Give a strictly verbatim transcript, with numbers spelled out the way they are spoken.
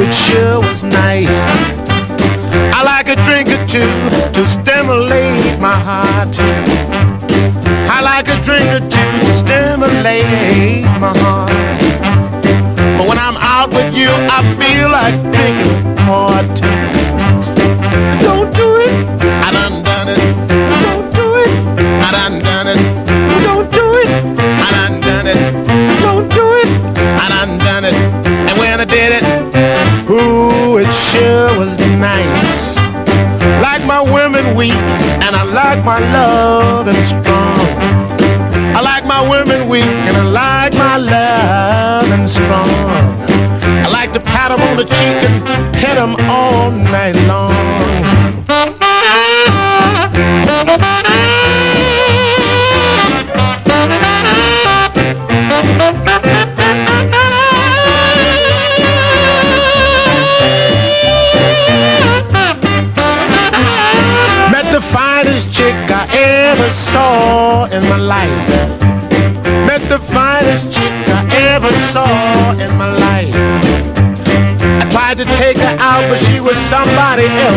it sure was nice. I like a drink or two to stimulate my heart. I like a drink or two to stimulate my heart. But when I'm out with you, I feel like drinking more too. Don't do it. I done done it. Don't do it. I done done it. Don't do it. I done done it. Don't do it. I done done it. And when I did it, ooh, it sure was nice. Like my women weak, and I like my loving strong. I like my women weak, and I like my loving strong. I like to pat them on the cheek and hit them all night long. Met the finest chick I ever saw in my life. Met the finest chick I ever saw in my life. I tried to take her out, but she was somebody else.